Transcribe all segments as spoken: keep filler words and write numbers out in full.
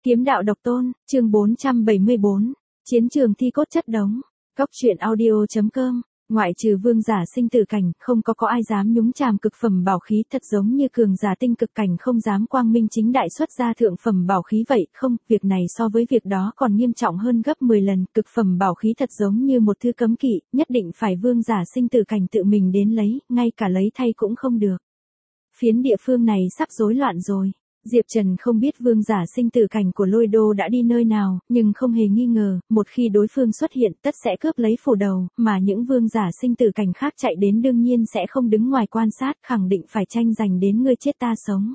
Kiếm đạo độc tôn, chương bốn trăm bảy mươi bốn, chiến trường thi cốt chất đống. Cốc truyện audio chấm com, ngoại trừ vương giả sinh tử cảnh, không có có ai dám nhúng chàm cực phẩm bảo khí, thật giống như cường giả tinh cực cảnh không dám quang minh chính đại xuất ra thượng phẩm bảo khí vậy, không, việc này so với việc đó còn nghiêm trọng hơn gấp mười lần, cực phẩm bảo khí thật giống như một thứ cấm kỵ, nhất định phải vương giả sinh tử cảnh tự mình đến lấy, ngay cả lấy thay cũng không được. Phiến địa phương này sắp rối loạn rồi. Diệp Trần không biết vương giả sinh tử cảnh của Lôi Đô đã đi nơi nào, nhưng không hề nghi ngờ, một khi đối phương xuất hiện tất sẽ cướp lấy phủ đầu, mà những vương giả sinh tử cảnh khác chạy đến đương nhiên sẽ không đứng ngoài quan sát, khẳng định phải tranh giành đến ngươi chết ta sống.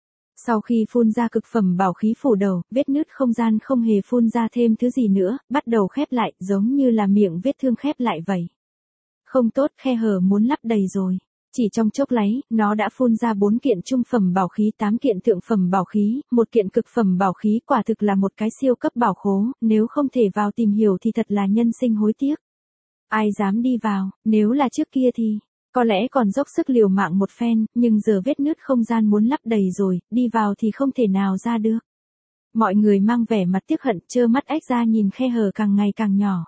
Sau khi phun ra cực phẩm bảo khí phủ đầu, vết nứt không gian không hề phun ra thêm thứ gì nữa, bắt đầu khép lại, giống như là miệng vết thương khép lại vậy. Không tốt, khe hở muốn lắp đầy rồi. Chỉ trong chốc lát, nó đã phun ra bốn kiện trung phẩm bảo khí, tám kiện thượng phẩm bảo khí, một kiện cực phẩm bảo khí, quả thực là một cái siêu cấp bảo khố, nếu không thể vào tìm hiểu thì thật là nhân sinh hối tiếc. Ai dám đi vào, nếu là trước kia thì, có lẽ còn dốc sức liều mạng một phen, nhưng giờ vết nứt không gian muốn lắp đầy rồi, đi vào thì không thể nào ra được. Mọi người mang vẻ mặt tiếc hận, trơ mắt ếch ra nhìn khe hở càng ngày càng nhỏ.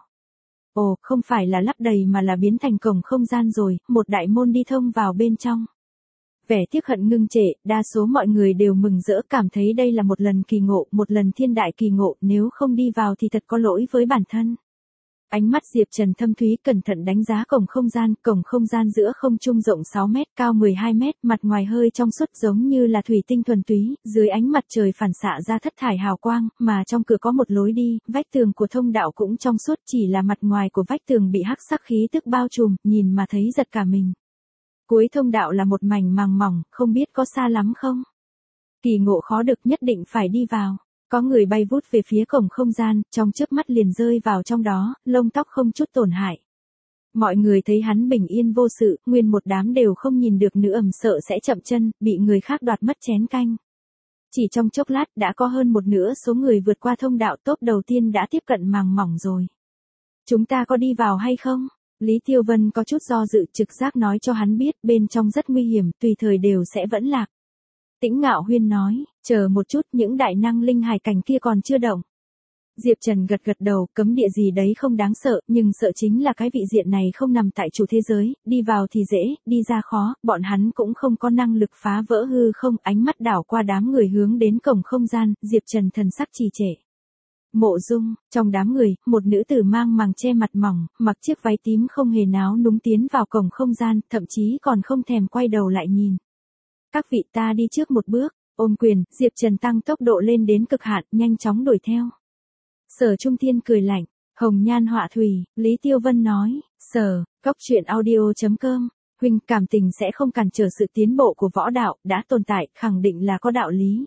Ồ, không phải là lắp đầy mà là biến thành cổng không gian rồi, một đại môn đi thông vào bên trong. Vẻ tiếc hận ngưng trệ, đa số mọi người đều mừng rỡ, cảm thấy đây là một lần kỳ ngộ, một lần thiên đại kỳ ngộ, nếu không đi vào thì thật có lỗi với bản thân. Ánh mắt Diệp Trần thâm thúy cẩn thận đánh giá cổng không gian, cổng không gian giữa không trung rộng sáu mét, cao mười hai mét, mặt ngoài hơi trong suốt giống như là thủy tinh thuần túy, dưới ánh mặt trời phản xạ ra thất thải hào quang, mà trong cửa có một lối đi, vách tường của thông đạo cũng trong suốt, chỉ là mặt ngoài của vách tường bị hắc sắc khí tức bao trùm, nhìn mà thấy giật cả mình. Cuối thông đạo là một mảnh màng mỏng, không biết có xa lắm không? Kỳ ngộ khó được, nhất định phải đi vào. Có người bay vút về phía cổng không gian, trong chớp mắt liền rơi vào trong đó, lông tóc không chút tổn hại. Mọi người thấy hắn bình yên vô sự, nguyên một đám đều không nhìn được nữa, ầm sợ sẽ chậm chân, bị người khác đoạt mất chén canh. Chỉ trong chốc lát đã có hơn một nửa số người vượt qua thông đạo, top đầu tiên đã tiếp cận màng mỏng rồi. Chúng ta có đi vào hay không? Lý Tiêu Vân có chút do dự, trực giác nói cho hắn biết bên trong rất nguy hiểm, tùy thời đều sẽ vẫn lạc. Tĩnh Ngạo Huyên nói, chờ một chút, những đại năng linh hải cảnh kia còn chưa động. Diệp Trần gật gật đầu, cấm địa gì đấy không đáng sợ, nhưng sợ chính là cái vị diện này không nằm tại chủ thế giới, đi vào thì dễ, đi ra khó, bọn hắn cũng không có năng lực phá vỡ hư không, ánh mắt đảo qua đám người hướng đến cổng không gian, Diệp Trần thần sắc trì trệ. Mộ Dung, trong đám người, một nữ tử mang màng che mặt mỏng, mặc chiếc váy tím không hề náo núng tiến vào cổng không gian, thậm chí còn không thèm quay đầu lại nhìn. Các vị, ta đi trước một bước, ôm quyền, Diệp Trần tăng tốc độ lên đến cực hạn, nhanh chóng đuổi theo. Sở Trung Thiên cười lạnh, hồng nhan họa thủy, Lý Tiêu Vân nói, sở, cốc truyện audio chấm com, huynh cảm tình sẽ không cản trở sự tiến bộ của võ đạo, đã tồn tại, khẳng định là có đạo lý.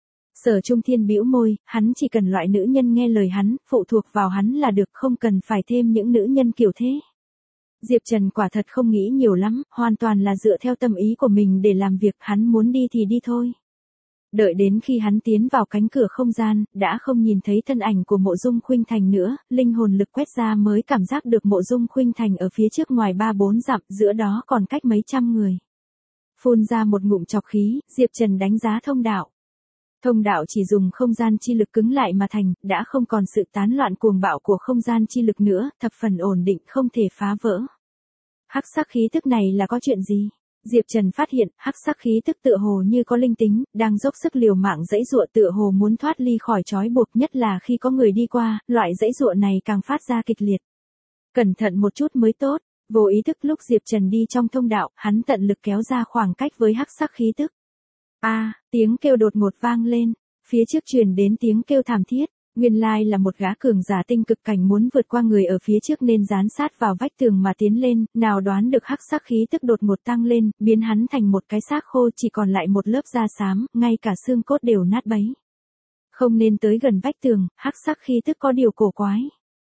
Sở Trung Thiên bĩu môi, hắn chỉ cần loại nữ nhân nghe lời hắn, phụ thuộc vào hắn là được, không cần phải thêm những nữ nhân kiểu thế. Diệp Trần quả thật không nghĩ nhiều lắm, hoàn toàn là dựa theo tâm ý của mình để làm việc, hắn muốn đi thì đi thôi. Đợi đến khi hắn tiến vào cánh cửa không gian, đã không nhìn thấy thân ảnh của Mộ Dung Khuynh Thành nữa, linh hồn lực quét ra mới cảm giác được Mộ Dung Khuynh Thành ở phía trước ngoài ba bốn dặm, giữa đó còn cách mấy trăm người. Phun ra một ngụm trọc khí, Diệp Trần đánh giá thông đạo. Thông đạo chỉ dùng không gian chi lực cứng lại mà thành, đã không còn sự tán loạn cuồng bạo của không gian chi lực nữa, thập phần ổn định, không thể phá vỡ. Hắc sắc khí tức này là có chuyện gì? Diệp Trần phát hiện, hắc sắc khí tức tựa hồ như có linh tính, đang dốc sức liều mạng dãy dụa, tựa hồ muốn thoát ly khỏi trói buộc, nhất là khi có người đi qua, loại dãy dụa này càng phát ra kịch liệt. Cẩn thận một chút mới tốt, vô ý thức lúc Diệp Trần đi trong thông đạo, hắn tận lực kéo ra khoảng cách với hắc sắc khí tức. A, à, tiếng kêu đột ngột vang lên, phía trước truyền đến tiếng kêu thảm thiết, nguyên lai là một gã cường giả tinh cực cảnh muốn vượt qua người ở phía trước nên dán sát vào vách tường mà tiến lên, nào đoán được hắc sắc khí tức đột ngột tăng lên, biến hắn thành một cái xác khô, chỉ còn lại một lớp da xám, ngay cả xương cốt đều nát bấy. Không nên tới gần vách tường, hắc sắc khí tức có điều cổ quái.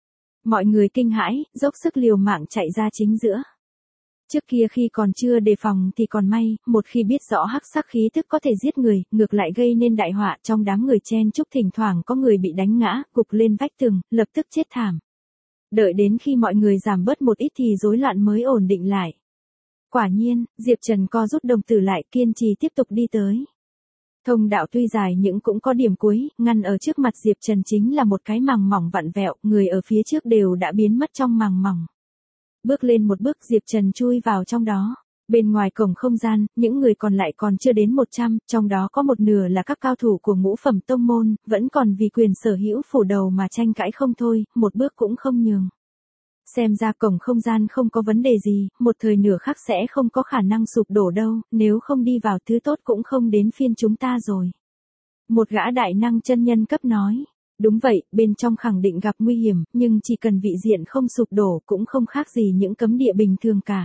Mọi người kinh hãi, dốc sức liều mạng chạy ra chính giữa. Trước kia khi còn chưa đề phòng thì còn may, một khi biết rõ hắc sắc khí tức có thể giết người, ngược lại gây nên đại họa, trong đám người chen chúc thỉnh thoảng có người bị đánh ngã, gục lên vách tường, lập tức chết thảm. Đợi đến khi mọi người giảm bớt một ít thì rối loạn mới ổn định lại. Quả nhiên, Diệp Trần co rút đồng tử lại, kiên trì tiếp tục đi tới. Thông đạo tuy dài nhưng cũng có điểm cuối, ngăn ở trước mặt Diệp Trần chính là một cái màng mỏng vặn vẹo, người ở phía trước đều đã biến mất trong màng mỏng. Bước lên một bước Diệp Trần chui vào trong đó. Bên ngoài cổng không gian, những người còn lại còn chưa đến một trăm, trong đó có một nửa là các cao thủ của ngũ phẩm tông môn, vẫn còn vì quyền sở hữu phủ đầu mà tranh cãi không thôi, một bước cũng không nhường. Xem ra cổng không gian không có vấn đề gì, một thời nửa khắc sẽ không có khả năng sụp đổ đâu, nếu không đi vào thứ tốt cũng không đến phiên chúng ta rồi. Một gã đại năng chân nhân cấp nói. Đúng vậy, bên trong khẳng định gặp nguy hiểm, nhưng chỉ cần vị diện không sụp đổ cũng không khác gì những cấm địa bình thường cả.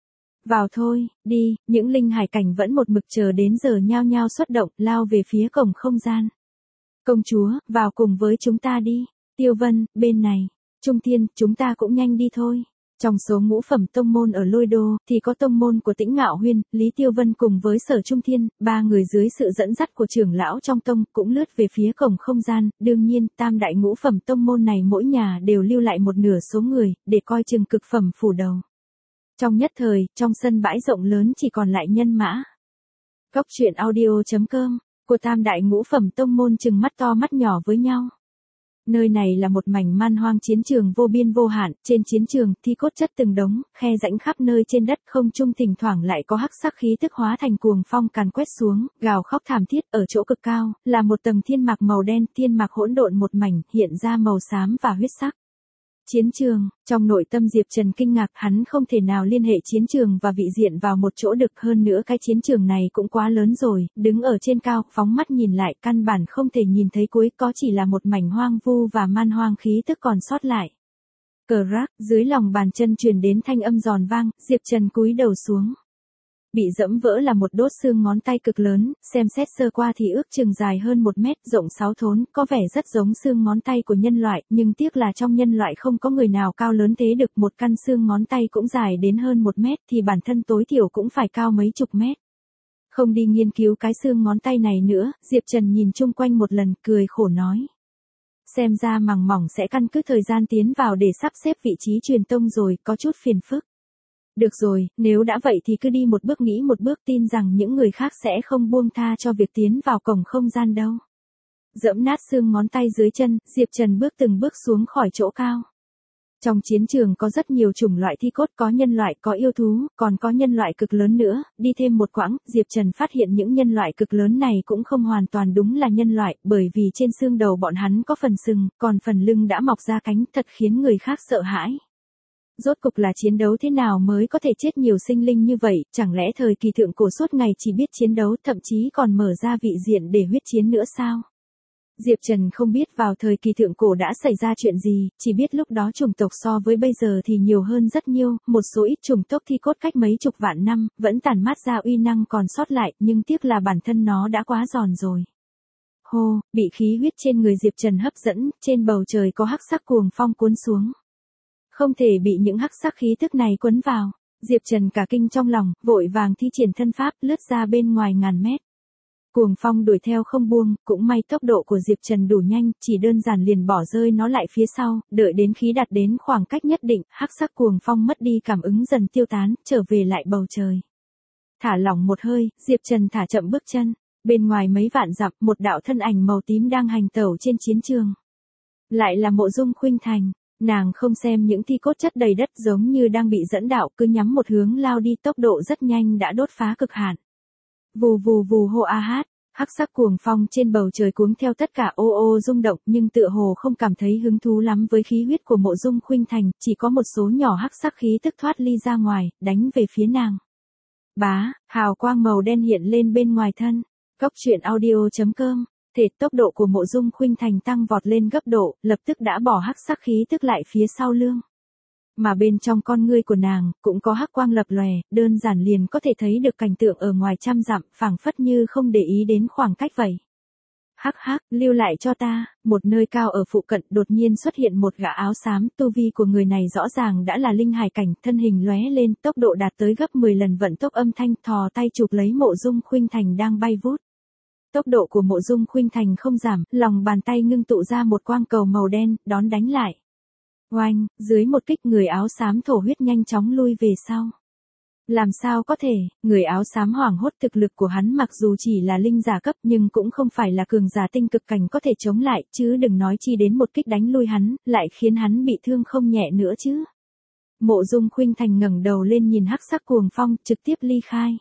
Vào thôi, đi, những linh hải cảnh vẫn một mực chờ đến giờ nhao nhao xuất động, lao về phía cổng không gian. Công chúa, vào cùng với chúng ta đi. Tiêu Vân, bên này. Trung Thiên, chúng ta cũng nhanh đi thôi. Trong số ngũ phẩm tông môn ở Lôi Đô, thì có tông môn của Tĩnh Ngạo Huyên, Lý Tiêu Vân cùng với Sở Trung Thiên, ba người dưới sự dẫn dắt của trưởng lão trong tông, cũng lướt về phía cổng không gian, đương nhiên, tam đại ngũ phẩm tông môn này mỗi nhà đều lưu lại một nửa số người, để coi chừng cực phẩm phủ đầu. Trong nhất thời, trong sân bãi rộng lớn chỉ còn lại nhân mã. Cốc truyện audio chấm com, của tam đại ngũ phẩm tông môn chừng mắt to mắt nhỏ với nhau. Nơi này là một mảnh man hoang chiến trường vô biên vô hạn, trên chiến trường, thi cốt chất từng đống, khe rãnh khắp nơi trên đất, không trung thỉnh thoảng lại có hắc sắc khí tức hóa thành cuồng phong càn quét xuống, gào khóc thảm thiết, ở chỗ cực cao, là một tầng thiên mạc màu đen, thiên mạc hỗn độn một mảnh, hiện ra màu xám và huyết sắc. Chiến trường, trong nội tâm Diệp Trần kinh ngạc, hắn không thể nào liên hệ chiến trường và vị diện vào một chỗ được, hơn nữa cái chiến trường này cũng quá lớn rồi, đứng ở trên cao, phóng mắt nhìn lại, căn bản không thể nhìn thấy cuối, có chỉ là một mảnh hoang vu và man hoang khí tức còn sót lại. Cờ rác, dưới lòng bàn chân truyền đến thanh âm giòn vang, Diệp Trần cúi đầu xuống. Bị dẫm vỡ là một đốt xương ngón tay cực lớn, xem xét sơ qua thì ước chừng dài hơn một mét, rộng sáu thốn, có vẻ rất giống xương ngón tay của nhân loại, nhưng tiếc là trong nhân loại không có người nào cao lớn thế được, một căn xương ngón tay cũng dài đến hơn một mét thì bản thân tối thiểu cũng phải cao mấy chục mét. Không đi nghiên cứu cái xương ngón tay này nữa, Diệp Trần nhìn chung quanh một lần, cười khổ nói. Xem ra màng mỏng sẽ căn cứ thời gian tiến vào để sắp xếp vị trí truyền tông rồi, có chút phiền phức. Được rồi, nếu đã vậy thì cứ đi một bước nghĩ một bước, tin rằng những người khác sẽ không buông tha cho việc tiến vào cổng không gian đâu. Dẫm nát xương ngón tay dưới chân, Diệp Trần bước từng bước xuống khỏi chỗ cao. Trong chiến trường có rất nhiều chủng loại thi cốt, có nhân loại, có yêu thú, còn có nhân loại cực lớn nữa, đi thêm một quãng, Diệp Trần phát hiện những nhân loại cực lớn này cũng không hoàn toàn đúng là nhân loại, bởi vì trên xương đầu bọn hắn có phần sừng, còn phần lưng đã mọc ra cánh, thật khiến người khác sợ hãi. Rốt cục là chiến đấu thế nào mới có thể chết nhiều sinh linh như vậy, chẳng lẽ thời kỳ thượng cổ suốt ngày chỉ biết chiến đấu, thậm chí còn mở ra vị diện để huyết chiến nữa sao? Diệp Trần không biết vào thời kỳ thượng cổ đã xảy ra chuyện gì, chỉ biết lúc đó chủng tộc so với bây giờ thì nhiều hơn rất nhiều, một số ít chủng tộc thi cốt cách mấy chục vạn năm, vẫn tản mát ra uy năng còn sót lại, nhưng tiếc là bản thân nó đã quá giòn rồi. Hô, bị khí huyết trên người Diệp Trần hấp dẫn, trên bầu trời có hắc sắc cuồng phong cuốn xuống. Không thể bị những hắc sắc khí tức này cuốn vào. Diệp Trần cả kinh trong lòng, vội vàng thi triển thân pháp, lướt ra bên ngoài ngàn mét. Cuồng phong đuổi theo không buông, cũng may tốc độ của Diệp Trần đủ nhanh, chỉ đơn giản liền bỏ rơi nó lại phía sau, đợi đến khí đạt đến khoảng cách nhất định, hắc sắc cuồng phong mất đi cảm ứng dần tiêu tán, trở về lại bầu trời. Thả lỏng một hơi, Diệp Trần thả chậm bước chân. Bên ngoài mấy vạn dặm, một đạo thân ảnh màu tím đang hành tẩu trên chiến trường. Lại là Mộ Dung Khuynh Thành. Nàng không xem những thi cốt chất đầy đất, giống như đang bị dẫn đạo, cứ nhắm một hướng lao đi, tốc độ rất nhanh đã đốt phá cực hạn. Vù vù vù hô a hát, hắc sắc cuồng phong trên bầu trời cuống theo tất cả ô ô rung động, nhưng tựa hồ không cảm thấy hứng thú lắm với khí huyết của Mộ Dung Khuynh Thành, chỉ có một số nhỏ hắc sắc khí tức thoát ly ra ngoài, đánh về phía nàng. Bá, hào quang màu đen hiện lên bên ngoài thân. Cốc truyện audio chấm com. Thể tốc độ của Mộ Dung Khuynh Thành tăng vọt lên gấp độ, lập tức đã bỏ hắc sắc khí tức lại phía sau lưng. Mà bên trong con ngươi của nàng, cũng có hắc quang lập lòe, đơn giản liền có thể thấy được cảnh tượng ở ngoài trăm dặm, phảng phất như không để ý đến khoảng cách vậy. Hắc hắc, lưu lại cho ta, một nơi cao ở phụ cận đột nhiên xuất hiện một gã áo xám, tu vi của người này rõ ràng đã là linh hải cảnh, thân hình lóe lên, tốc độ đạt tới gấp mười lần vận tốc âm thanh, thò tay chụp lấy Mộ Dung Khuynh Thành đang bay vút. Tốc độ của Mộ Dung Khuynh Thành không giảm, lòng bàn tay ngưng tụ ra một quang cầu màu đen, đón đánh lại. Oanh, dưới một kích người áo xám thổ huyết nhanh chóng lui về sau. Làm sao có thể, người áo xám hoảng hốt, thực lực của hắn mặc dù chỉ là linh giả cấp nhưng cũng không phải là cường giả tinh cực cảnh có thể chống lại, chứ đừng nói chi đến một kích đánh lui hắn, lại khiến hắn bị thương không nhẹ nữa chứ. Mộ Dung Khuynh Thành ngẩng đầu lên nhìn hắc sắc cuồng phong, trực tiếp ly khai.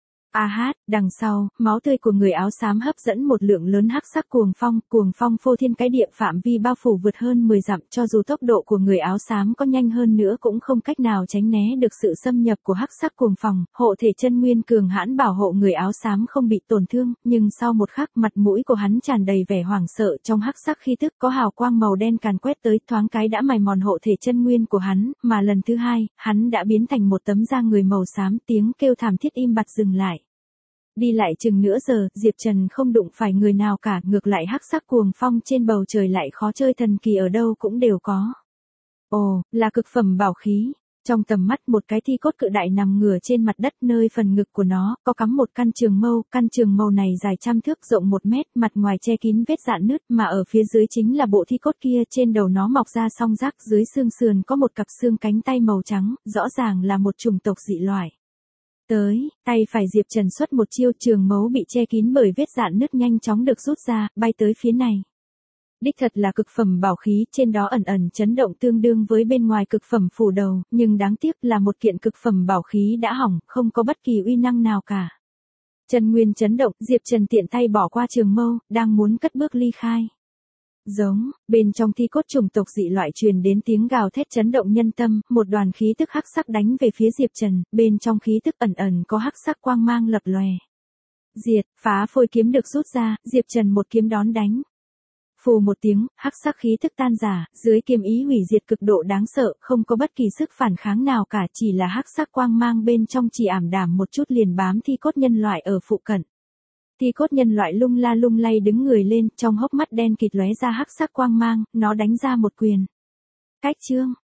A hát, đằng sau, máu tươi của người áo xám hấp dẫn một lượng lớn hắc sắc cuồng phong, cuồng phong phô thiên cái địa, phạm vi bao phủ vượt hơn mười dặm, cho dù tốc độ của người áo xám có nhanh hơn nữa cũng không cách nào tránh né được sự xâm nhập của hắc sắc cuồng phong. Hộ thể chân nguyên cường hãn bảo hộ người áo xám không bị tổn thương, nhưng sau một khắc, mặt mũi của hắn tràn đầy vẻ hoảng sợ, trong hắc sắc khí tức có hào quang màu đen càn quét tới, thoáng cái đã mài mòn hộ thể chân nguyên của hắn, mà lần thứ hai, hắn đã biến thành một tấm da người màu xám, tiếng kêu thảm thiết im bặt dừng lại. Đi lại chừng nửa giờ, Diệp Trần không đụng phải người nào cả, ngược lại hắc sắc cuồng phong trên bầu trời lại khó chơi thần kỳ ở đâu cũng đều có. Ồ, là cực phẩm bảo khí. Trong tầm mắt một cái thi cốt cự đại nằm ngửa trên mặt đất, nơi phần ngực của nó có cắm một căn trường mâu, căn trường mâu này dài trăm thước rộng một mét, mặt ngoài che kín vết rạn nứt, mà ở phía dưới chính là bộ thi cốt kia, trên đầu nó mọc ra song rác, dưới xương sườn có một cặp xương cánh tay màu trắng, rõ ràng là một chủng tộc dị loại. Tới, tay phải Diệp Trần xuất một chiêu, trường mấu bị che kín bởi vết rạn nứt nhanh chóng được rút ra, bay tới phía này. Đích thật là cực phẩm bảo khí, trên đó ẩn ẩn chấn động tương đương với bên ngoài cực phẩm phủ đầu, nhưng đáng tiếc là một kiện cực phẩm bảo khí đã hỏng, không có bất kỳ uy năng nào cả. Chân nguyên chấn động, Diệp Trần tiện tay bỏ qua trường mâu, đang muốn cất bước ly khai. Giống, bên trong thi cốt chủng tộc dị loại truyền đến tiếng gào thét chấn động nhân tâm, một đoàn khí tức hắc sắc đánh về phía Diệp Trần, bên trong khí tức ẩn ẩn có hắc sắc quang mang lập lòe. Diệt, phá phôi kiếm được rút ra, Diệp Trần một kiếm đón đánh. Phù một tiếng, hắc sắc khí tức tan rã, dưới kiếm ý hủy diệt cực độ đáng sợ, không có bất kỳ sức phản kháng nào cả, chỉ là hắc sắc quang mang bên trong chỉ ảm đạm một chút liền bám thi cốt nhân loại ở phụ cận. Thi cốt nhân loại lung la lung lay đứng người lên, trong hốc mắt đen kịt lóe ra hắc sắc quang mang, nó đánh ra một quyền. Cách chương,